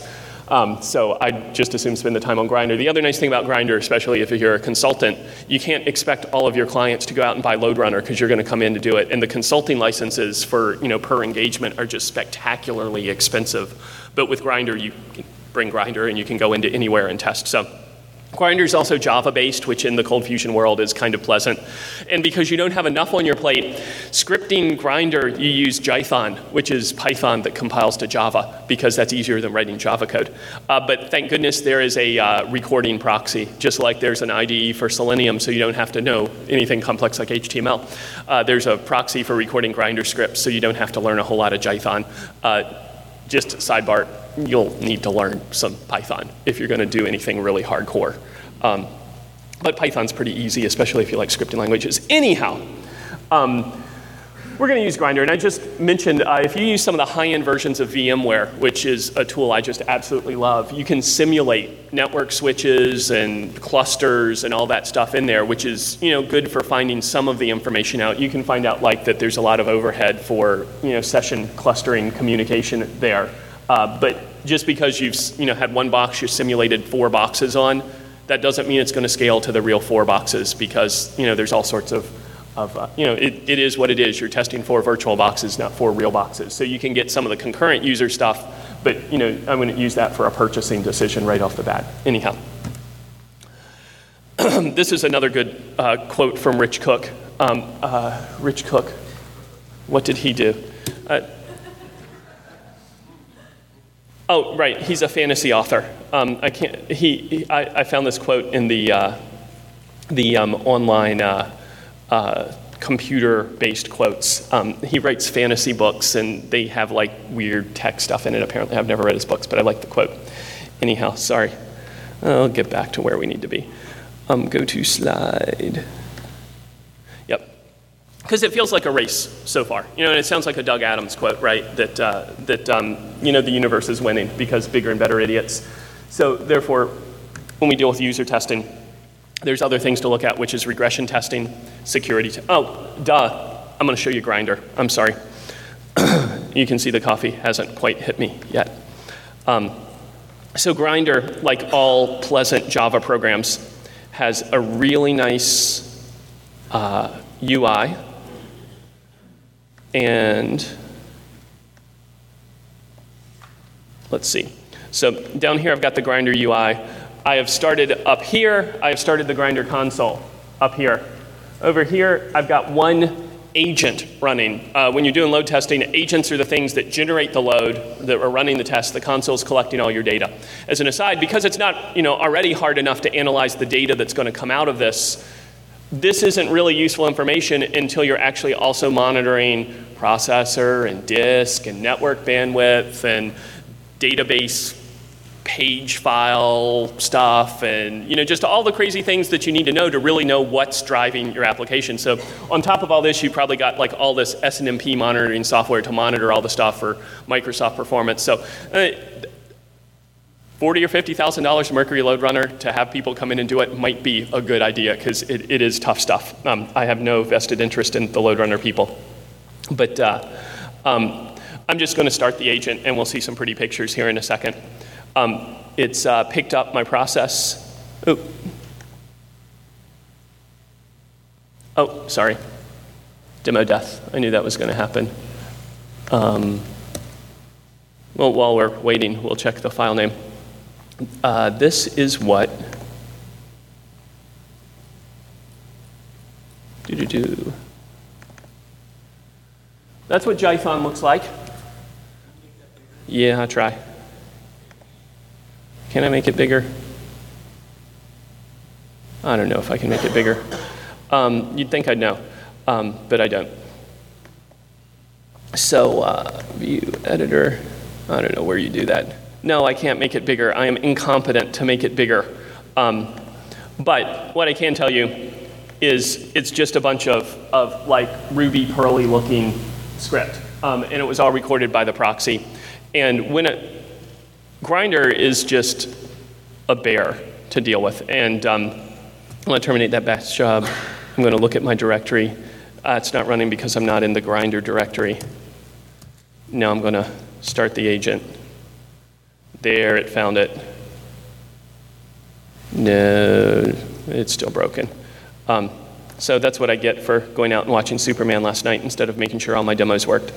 So I just assume spend the time on Grindr. The other nice thing about Grindr, especially if you're a consultant, you can't expect all of your clients to go out and buy LoadRunner because you're going to come in to do it. And the consulting licenses for, per engagement are just spectacularly expensive. But with Grindr, you can bring Grindr and you can go into anywhere and test. So Grindr is also Java-based, which in the Cold Fusion world is kind of pleasant. And because you don't have enough on your plate, scripting Grindr, you use Jython, which is Python that compiles to Java, because that's easier than writing Java code. But thank goodness there is a recording proxy, just like there's an IDE for Selenium, so you don't have to know anything complex like HTML. There's a proxy for recording Grindr scripts, so you don't have to learn a whole lot of Jython. Just sidebar, you'll need to learn some Python if you're going to do anything really hardcore. But Python's pretty easy, especially if you like scripting languages. Anyhow, we're going to use Grindr. And I just mentioned, if you use some of the high-end versions of VMware, which is a tool I just absolutely love, you can simulate network switches and clusters and all that stuff in there, which is good for finding some of the information out. You can find out that there's a lot of overhead for session clustering communication there. But just because you've had one box you simulated 4 boxes on, that doesn't mean it's going to scale to the real 4 boxes, because there's all sorts of it is what it is. You're testing 4 virtual boxes, not 4 real boxes. So you can get some of the concurrent user stuff, but I'm going to use that for a purchasing decision right off the bat. Anyhow, this is another good quote from Rich Cook. Rich Cook, what did he do? Oh, right, he's a fantasy author. I found this quote in the online computer-based quotes. He writes fantasy books, and they have weird tech stuff in it. Apparently, I've never read his books, but I like the quote. Anyhow, sorry. I'll get back to where we need to be. Go to slide. Yep. Because it feels like a race so far. And it sounds like a Doug Adams quote, right? That the universe is winning because bigger and better idiots. So therefore, when we deal with user testing, there's other things to look at, which is regression testing, security. I'm going to show you Grindr. I'm sorry. You can see the coffee hasn't quite hit me yet. So Grindr, like all pleasant Java programs, has a really nice UI. And let's see. So down here, I've got the Grindr UI. I have started up here. I have started the Grindr console up here. Over here, I've got one agent running. When you're doing load testing, agents are the things that generate the load, that are running the test. The console's collecting all your data. As an aside, because it's not already hard enough to analyze the data that's going to come out of this, this isn't really useful information until you're actually also monitoring processor and disk and network bandwidth and database page file stuff and just all the crazy things that you need to know to really know what's driving your application. So on top of all this, you probably got all this SNMP monitoring software to monitor all the stuff for Microsoft performance. So $40,000 or $50,000 Mercury LoadRunner to have people come in and do it might be a good idea, because it is tough stuff. I have no vested interest in the LoadRunner people. But I'm just going to start the agent, and we'll see some pretty pictures here in a second. It's picked up my process. Oh, sorry. Demo death. I knew that was going to happen. Well, while we're waiting, we'll check the file name. This is what That's what Jython looks like. Yeah, I'll try. Can I make it bigger? I don't know if I can make it bigger. You'd think I'd know, but I don't. So, view editor. I don't know where you do that. No, I can't make it bigger. I am incompetent to make it bigger. But what I can tell you is it's just a bunch of Ruby Perly looking script. And it was all recorded by the proxy. And when Grindr is just a bear to deal with. And I'm going to terminate that batch job. I'm going to look at my directory. It's not running because I'm not in the Grindr directory. Now I'm going to start the agent. There, it found it. No, it's still broken. So that's what I get for going out and watching Superman last night instead of making sure all my demos worked.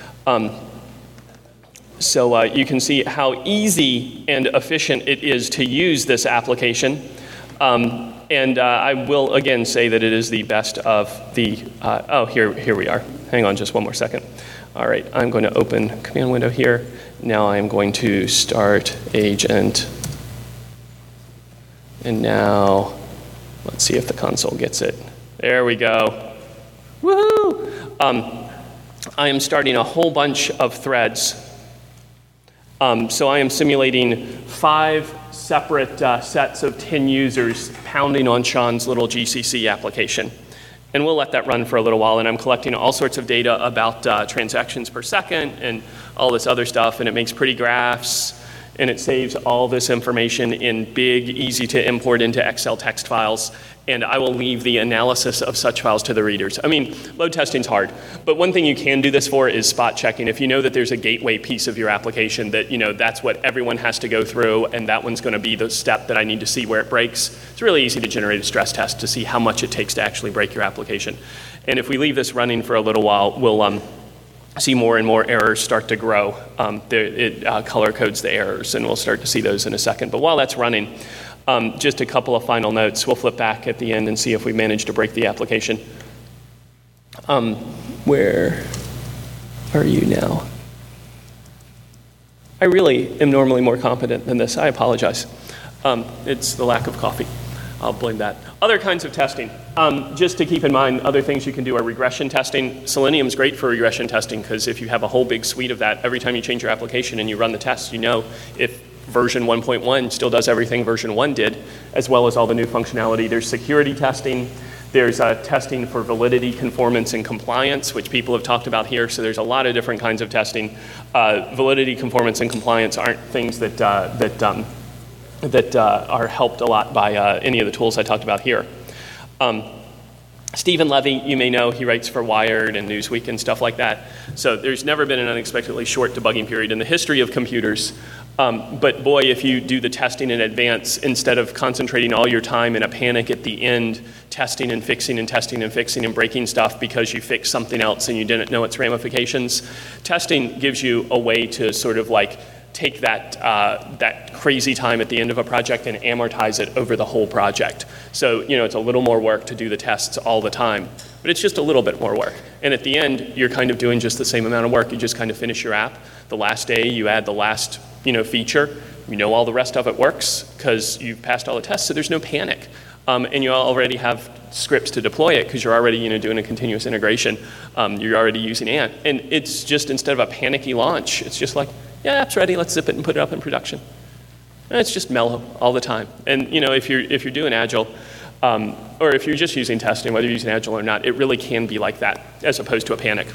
So you can see how easy and efficient it is to use this application. And I will again say that it is the best of the, here we are. Hang on just one more second. All right, I'm going to open command window here. Now I'm going to start agent. And now, let's see if the console gets it. There we go. Woohoo! I am starting a whole bunch of threads. So I am simulating 5 separate sets of 10 users pounding on Sean's little GCC application. And we'll let that run for a little while, and I'm collecting all sorts of data about transactions per second and all this other stuff, and it makes pretty graphs, and it saves all this information in big, easy to import into Excel text files, and I will leave the analysis of such files to the readers. I mean, load testing's hard, but one thing you can do this for is spot checking. If you know that there's a gateway piece of your application that, that's what everyone has to go through, and that one's gonna be the step that I need to see where it breaks, it's really easy to generate a stress test to see how much it takes to actually break your application. And if we leave this running for a little while, we'll see more and more errors start to grow. It color codes the errors, and we'll start to see those in a second. But while that's running, just a couple of final notes. We'll flip back at the end and see if we manage to break the application. Where are you now? I really am normally more competent than this. I apologize. It's the lack of coffee. I'll blame that. Other kinds of testing. Just to keep in mind, other things you can do are regression testing. Selenium's great for regression testing because if you have a whole big suite of that, every time you change your application and you run the tests, you know if version 1.1 still does everything version 1 did, as well as all the new functionality. There's security testing. There's testing for validity, conformance, and compliance, which people have talked about here. So there's a lot of different kinds of testing. Validity, conformance, and compliance aren't things that are helped a lot by any of the tools I talked about here. Stephen Levy, you may know, he writes for Wired and Newsweek and stuff like that. So there's never been an unexpectedly short debugging period in the history of computers. But boy, if you do the testing in advance, instead of concentrating all your time in a panic at the end, testing and fixing and testing and fixing and breaking stuff because you fixed something else and you didn't know its ramifications, testing gives you a way to sort of like take that crazy time at the end of a project and amortize it over the whole project. So, it's a little more work to do the tests all the time, but it's just a little bit more work. And at the end, you're kind of doing just the same amount of work. You just kind of finish your app. The last day, you add the last, feature. All the rest of it works because you've passed all the tests, so there's no panic. And you already have scripts to deploy it because you're already, doing a continuous integration. You're already using Ant. And it's just, instead of a panicky launch, it's just like, yeah, app's ready, let's zip it and put it up in production. And it's just mellow all the time. And if you're doing Agile, or if you're just using testing, whether you're using Agile or not, it really can be like that as opposed to a panic.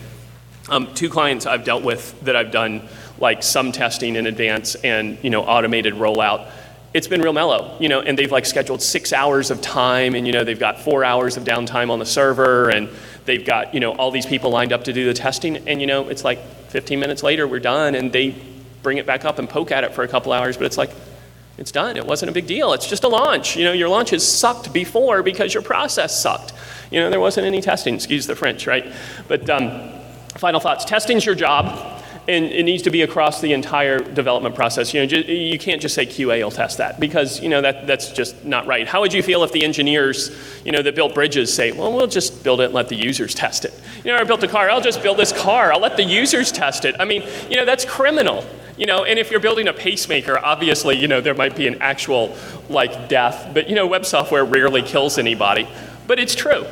2 clients I've dealt with that I've done like some testing in advance and automated rollout. It's been real mellow, and they've like scheduled 6 hours of time, and they've got 4 hours of downtime on the server, and they've got all these people lined up to do the testing, and it's like 15 minutes later we're done, and they bring it back up and poke at it for a couple hours, but it's like, it's done. It wasn't a big deal. It's just a launch. Your launches sucked before because your process sucked. There wasn't any testing. Excuse the French, right? But final thoughts. Testing's your job. And it needs to be across the entire development process. You can't just say QA will test that because that's just not right. How would you feel if the engineers that built bridges say, well, we'll just build it and let the users test it? I built a car. I'll just build this car. I'll let the users test it. I mean, that's criminal. And if you're building a pacemaker, obviously, there might be an actual death. But web software rarely kills anybody. But it's true.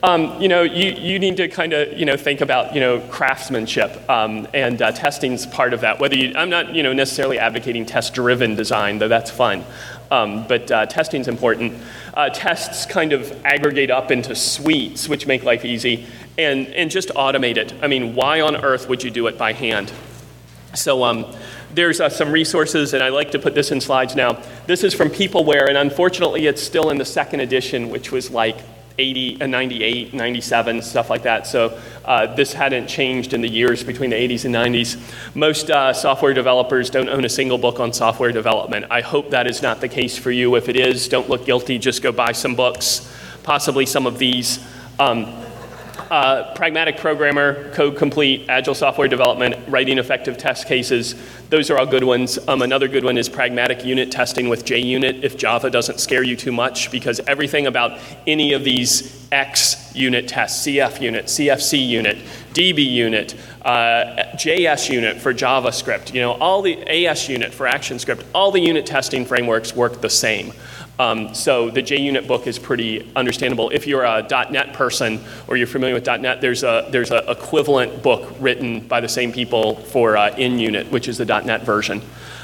You need to kind of think about craftsmanship, and testing's part of that. I'm not necessarily advocating test-driven design, though that's fun. But testing's important. Tests kind of aggregate up into suites, which make life easy, and just automate it. I mean, why on earth would you do it by hand? So there's some resources, and I like to put this in slides now. This is from Peopleware, and unfortunately, it's still in the 2nd edition, which was like 80, 98, 97, stuff like that. So this hadn't changed in the years between the 80s and 90s. Most software developers don't own a single book on software development. I hope that is not the case for you. If it is, don't look guilty. Just go buy some books, possibly some of these. Pragmatic Programmer, Code Complete, Agile Software Development, Writing Effective Test Cases. Those are all good ones. Another good one is Pragmatic Unit Testing with JUnit, if Java doesn't scare you too much, because everything about any of these X unit tests, CF unit, CFC unit, DB unit, JS unit for JavaScript, all the AS unit for ActionScript, all the unit testing frameworks work the same. So the JUnit book is pretty understandable. If you're a .NET person or you're familiar with .NET, there's an equivalent book written by the same people for InUnit, which is the .NET version.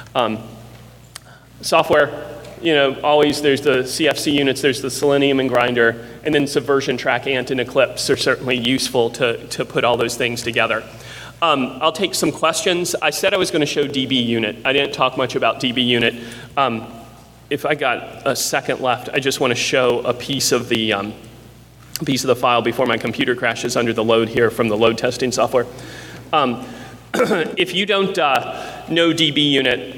Software, always there's the CFC units, there's the Selenium and Grindr, and then Subversion, Track, Ant, and Eclipse are certainly useful to put all those things together. I'll take some questions. I said I was going to show DB unit. I didn't talk much about DB unit. If I got a second left, I just want to show a piece of the file before my computer crashes under the load here from the load testing software. If you don't know DB unit,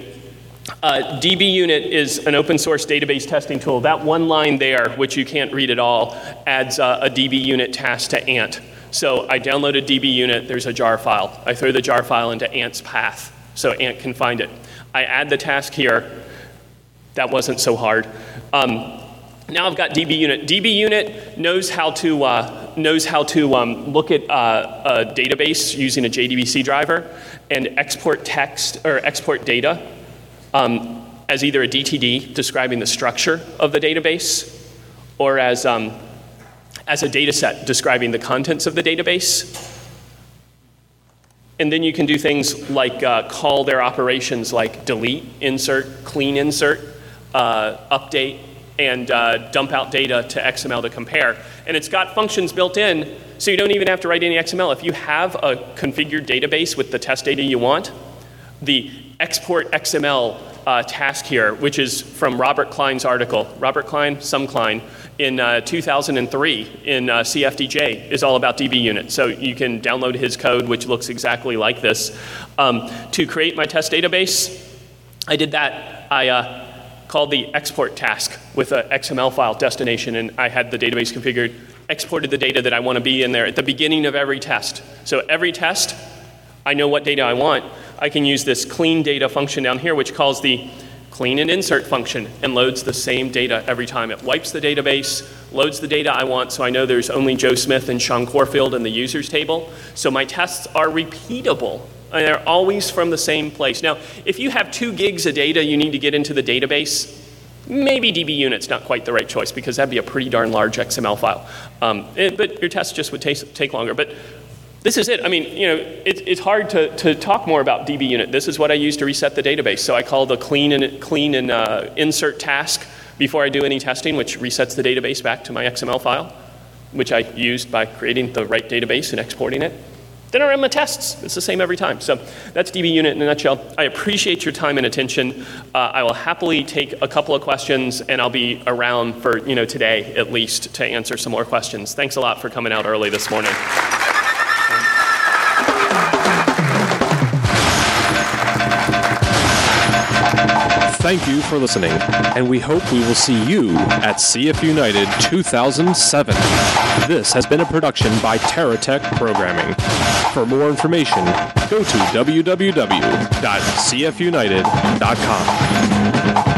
DB unit is an open source database testing tool. That one line there, which you can't read at all, adds a DB unit task to Ant. So I downloaded DB unit, there's a jar file. I throw the jar file into Ant's path so Ant can find it. I add the task here. That wasn't so hard. Now I've got DB unit. DB unit knows how to look at a database using a JDBC driver and export text or export data as either a DTD describing the structure of the database or as a data set describing the contents of the database. And then you can do things like call their operations like delete, insert, clean insert, update, and dump out data to XML to compare. And it's got functions built in, so you don't even have to write any XML. If you have a configured database with the test data you want, the export XML task here, which is from Robert Klein's article, Robert Klein, some Klein, in 2003 in CFDJ, is all about DB unit. So you can download his code, which looks exactly like this. To create my test database, I did that. I called the export task with an XML file destination, and I had the database configured, exported the data that I want to be in there at the beginning of every test. So every test, I know what data I want. I can use this clean data function down here, which calls the clean and insert function and loads the same data every time. It wipes the database, loads the data I want, so I know there's only Joe Smith and Sean Corfield in the users table. So my tests are repeatable. And they're always from the same place. Now, if you have 2 gigs of data you need to get into the database, maybe DB unit's not quite the right choice because that'd be a pretty darn large XML file. But your test just would take longer. But this is it. I mean, it's hard to talk more about DB unit. This is what I use to reset the database. So I call the clean and insert task before I do any testing, which resets the database back to my XML file, which I used by creating the right database and exporting it. Then I run my tests. It's the same every time. So that's DB unit in a nutshell. I appreciate your time and attention. I will happily take a couple of questions, and I'll be around for today at least to answer some more questions. Thanks a lot for coming out early this morning. Thank you for listening, and we hope we will see you at CF United 2007. This has been a production by TerraTech Programming. For more information, go to www.cfunited.com.